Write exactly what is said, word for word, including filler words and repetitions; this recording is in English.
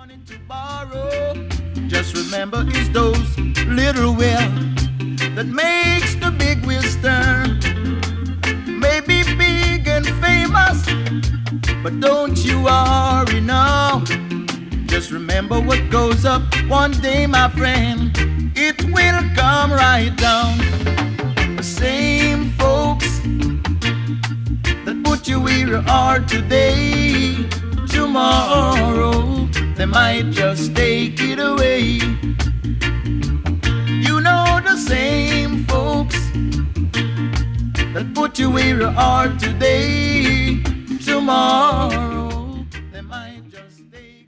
To borrow, just remember it's those little will that makes the big wheels turn. Maybe big and famous, but don't you worry now. Just remember what goes up one day, my friend, it will come right down. The same folks that put you where you are today, tomorrow they might just take it away. You know, the same folks that put you where you are today, tomorrow